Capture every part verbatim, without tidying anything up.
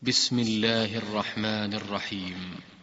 بسم الله الرحمن الرحيم.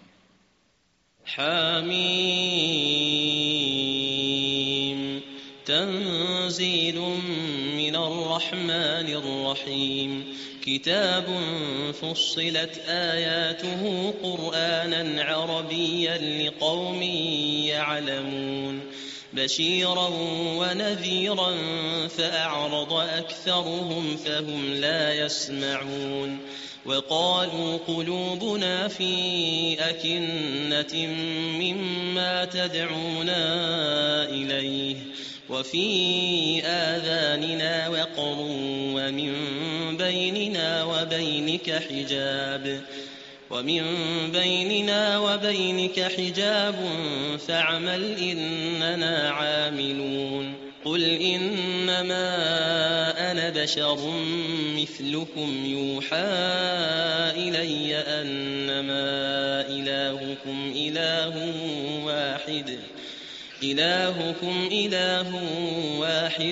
حميم. تنزيل من الرحمن الرحيم. كتاب فصلت آياته قرآنا عربيا لقوم يعلمون بشيرا ونذيرا فأعرض أكثرهم فهم لا يسمعون وقالوا قلوبنا في أكنة مما تدعونا إليه وفي آذاننا وقر ومن بيننا وبينك حجاب ومن بيننا وبينك حجاب فاعمل إننا عاملون قل إنما أنا بشر مثلكم يوحى إلي أنما إلهكم إله واحد إلهكم إله واحد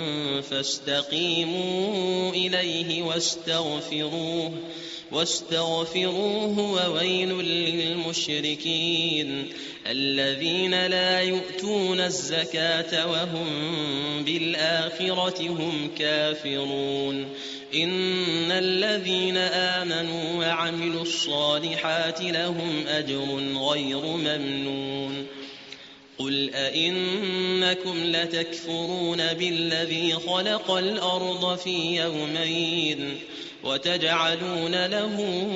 فاستقيموا إليه واستغفروه واستغفروه وويل للمشركين الذين لا يؤتون الزكاة وهم بالآخرة هم كافرون إن الذين آمنوا وعملوا الصالحات لهم أجر غير ممنون قل أئنكم لتكفرون بالذي خلق الأرض في يومين وتجعلون له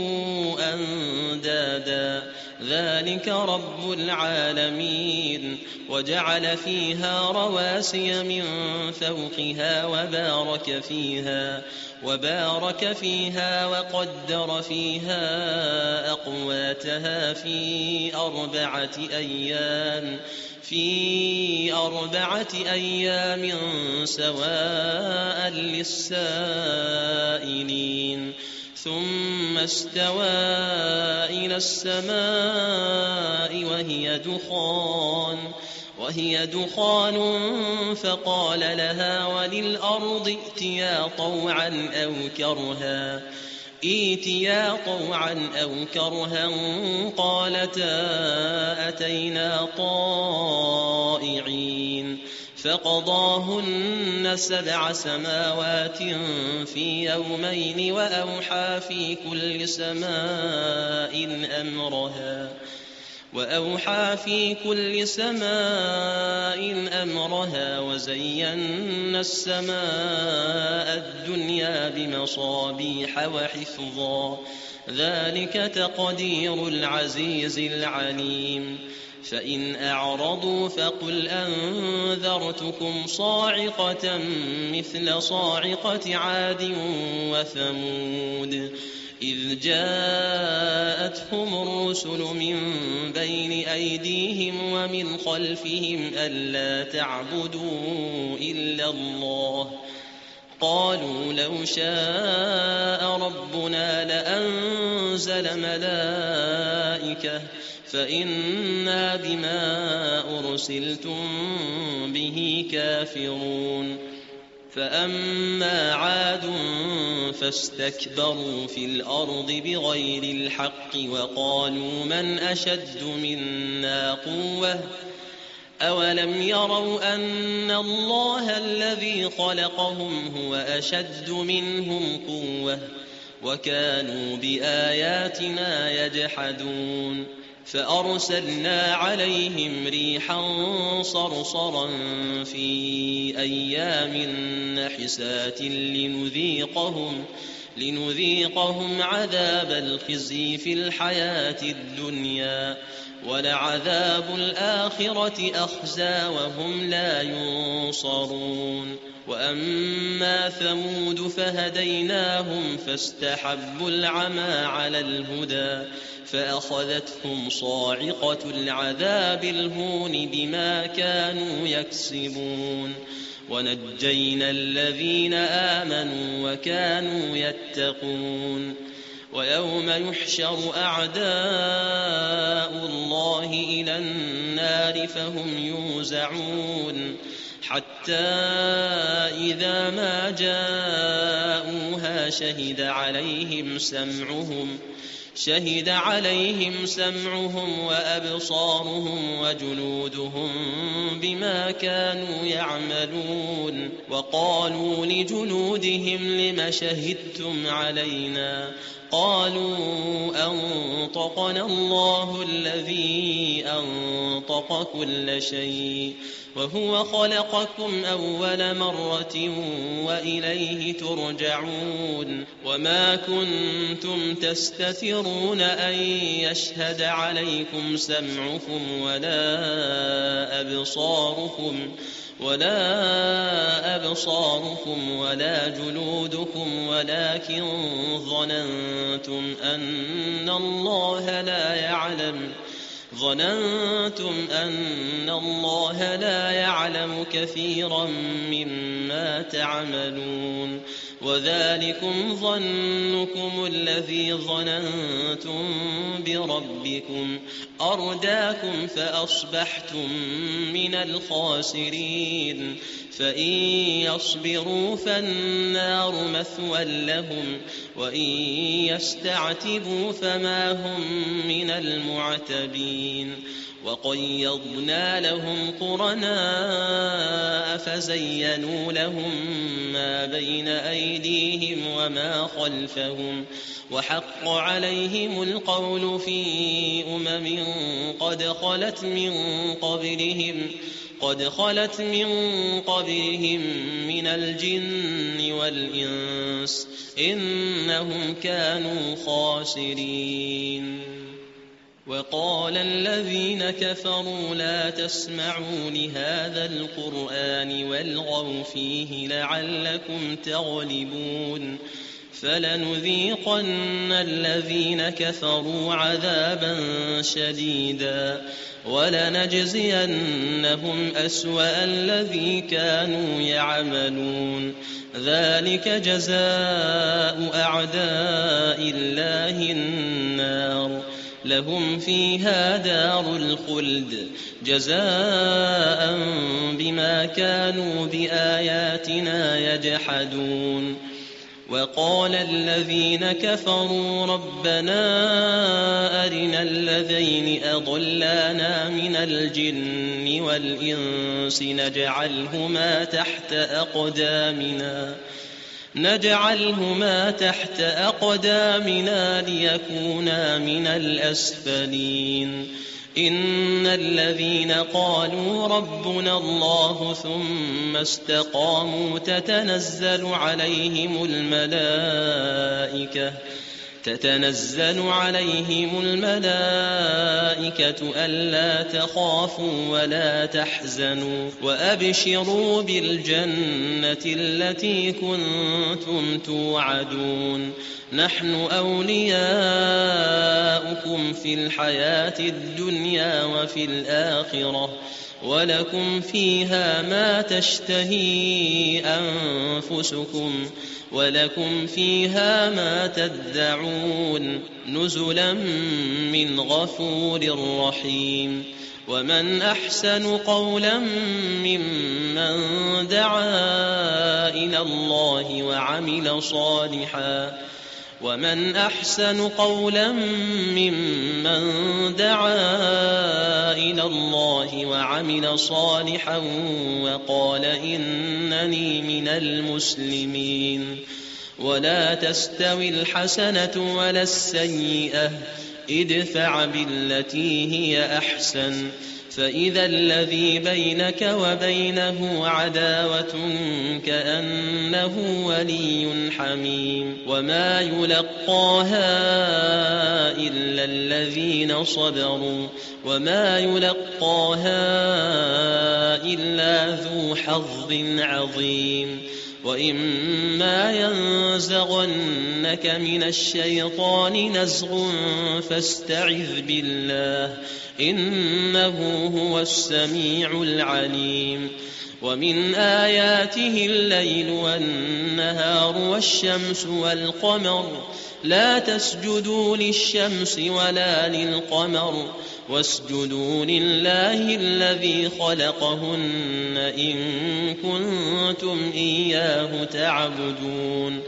أندادا ذلك رب العالمين وجعل فيها رواسي من فوقها وبارك فيها وبارك فيها وقدر فيها أقواتها في أربعة أيام في أربعة أيام سواء للسائلين ثم استوى إلى السماء وهي دخان وهي دخان فقال لها وللأرض ائتيا طوعا أو كرها ائتيا طوعا أو كرها قالتا أتينا طائعين فقضاهن سبع سماوات في يومين وأوحى في كل سماء أمرها وأوحى في كل سماء أمرها وزينا السماء الدنيا بمصابيح وحفظا ذلك تقدير العزيز العليم فإن أعرضوا فقل أنذرتكم صاعقة مثل صاعقة عاد وثمود إذ جاءتهم الرسل من بين أيديهم ومن خلفهم ألا تعبدوا إلا الله قالوا لو شاء ربنا لأنزل ملائكة فإنا بما أرسلتم به كافرون فأما عاد فاستكبروا في الأرض بغير الحق وقالوا من أشد منا قوة أولم يروا أن الله الذي خلقهم هو أشد منهم قوة وكانوا بآياتنا يجحدون فأرسلنا عليهم ريحا صرصرا في أيام نحسات لنذيقهم لنذيقهم عذاب الخزي في الحياة الدنيا ولعذاب الآخرة أخزى وهم لا ينصرون وأما ثمود فهديناهم فاستحبوا العمى على الهدى فأخذتهم صاعقة العذاب الهون بما كانوا يكسبون ونجينا الذين آمنوا وكانوا يتقون ويوم يحشر أعداء الله إلى النار فهم يوزعون حتى إذا ما جاءوها إلا شهد عليهم سمعهم شهد عليهم سمعهم وأبصارهم وجلودهم بما كانوا يعملون. وقالوا لجلودهم لم شهدتم علينا قالوا أنطقنا الله الذي أنطق كل شيء وهو خلقكم أول مرة وإليه ترجعون. وما كنتم تستترون أن يشهد عليكم سمعكم ولا أبصاركم ولا أبصاركم ولا جلودكم ولكن ظننتم أن الله لا يعلم ظننتم أن الله لا يعلم كثيرا مما تعملون. وذلكم ظنكم الذي ظننتم بربكم أرداكم فأصبحتم من الخاسرين. فإن يصبروا فالنار مثوى لهم وإن يستعتبوا فما هم من المعتبين. وقيضنا لهم قرناء فزينوا لهم ما بين أيديهم وما خلفهم وحق عليهم القول في أمم قد خلت من قبلهم قد خلت من قبلهم من الجن والإنس إنهم كانوا خاسرين. وقال الذين كفروا لا تسمعوا لهذا القرآن والغوا فيه لعلكم تغلبون. فلنذيقن الذين كفروا عذابا شديدا ولنجزينهم أسوأ الذي كانوا يعملون. ذلك جزاء أعداء الله النار لهم فيها دار الخلد جزاء بما كانوا بآياتنا يجحدون. وقال الذين كفروا ربنا أرنا الذين أضلانا من الجن والإنس نجعلهما تحت أقدامنا نجعلهما تحت أقدامنا ليكونا من الأسفلين. إن الذين قالوا ربنا الله ثم استقاموا تتنزل عليهم الملائكة تتنزل عليهم الملائكة ألا تخافوا ولا تحزنوا وأبشروا بالجنة التي كنتم توعدون. نحن أولياؤكم في الحياة الدنيا وفي الآخرة ولكم فيها ما تشتهي أنفسكم ولكم فيها ما تدعون نزلا من غفور رحيم. ومن أحسن قولا ممن دعا إلى الله وعمل صالحا ومن أحسن قولا ممن دعا إلى الله وعمل صالحا وقال إنني من المسلمين. ولا تستوي الحسنة ولا السيئة ادفع بالتي هي أحسن فإذا الذي بينك وبينه عداوة كأنه ولي حميم. وما يلقاها إلا الذين صبروا وما يلقاها إلا ذو حظ عظيم. وإما ينزغنك من الشيطان نزغ فاستعذ بالله إنه هو السميع العليم. ومن آياته الليل والنهار والشمس والقمر لا تسجدوا للشمس ولا للقمر واسجدوا لله الذي خلقهن إن كنتم إياه تعبدون.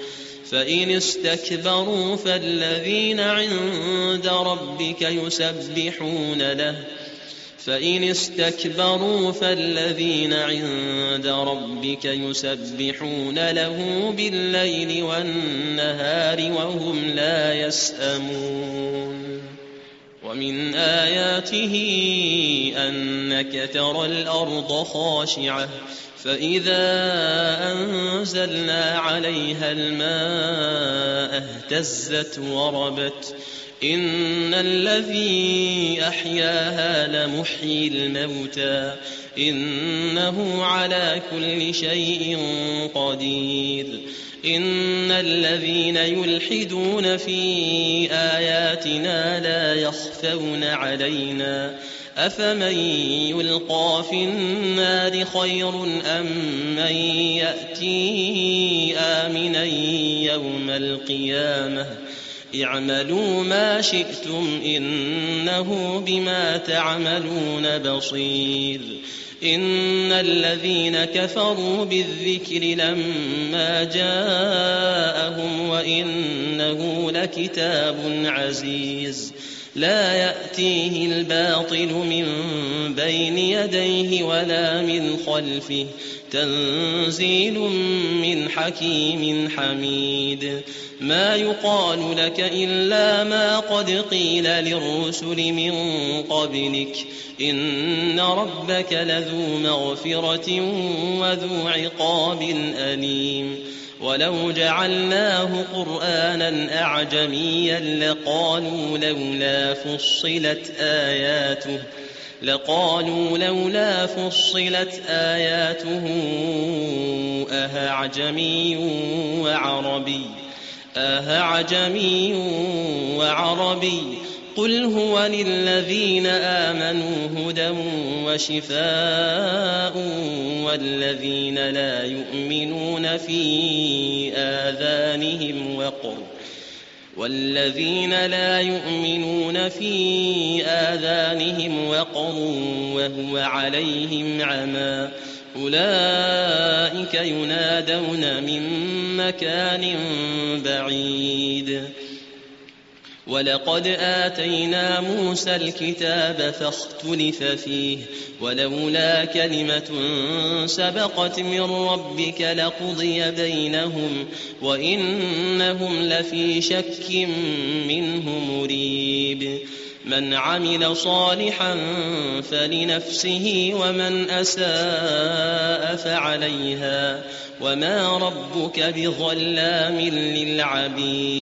فإن استكبروا فالذين عند ربك يسبحون له فإن استكبروا فالذين عند ربك يسبحون له بالليل والنهار وهم لا يسأمون ومن آياته أنك ترى الأرض خاشعة فإذا أنزلنا عليها الماء اهتزت وربت إن الذي أحياها لمحيي الموتى إنه على كل شيء قدير إن الذين يلحدون في آياتنا لا يخفون علينا أفمن يلقى في النار خير أم من يأتي آمنا يوم القيامة اعملوا ما شئتم إنه بما تعملون بصير إن الذين كفروا بالذكر لما جاءهم وإنه لكتاب عزيز لا يأتيه الباطل من بين يديه ولا من خلفه تنزيل من حكيم حميد ما يقال لك إلا ما قد قيل للرسل من قبلك إن ربك لذو مغفرة وذو عقاب أليم ولو جعلناه قرآنا أعجميا لقالوا لولا فصلت آياته لقالوا لولا فصلت آياته أهعجمي وعربي أهعجمي وعربي قل هو للذين آمنوا هدى وشفاء والذين لا يؤمنون في آذانهم وقر والذين لا يؤمنون في آذانهم وقر وهو عليهم عمى أولئك ينادون من مكان بعيد ولقد آتينا موسى الكتاب فاختلف فيه ولولا كلمة سبقت من ربك لقضي بينهم وإنهم لفي شك منه مريب من عمل صالحا فلنفسه ومن أساء فعليها وما ربك بظلام للعبيد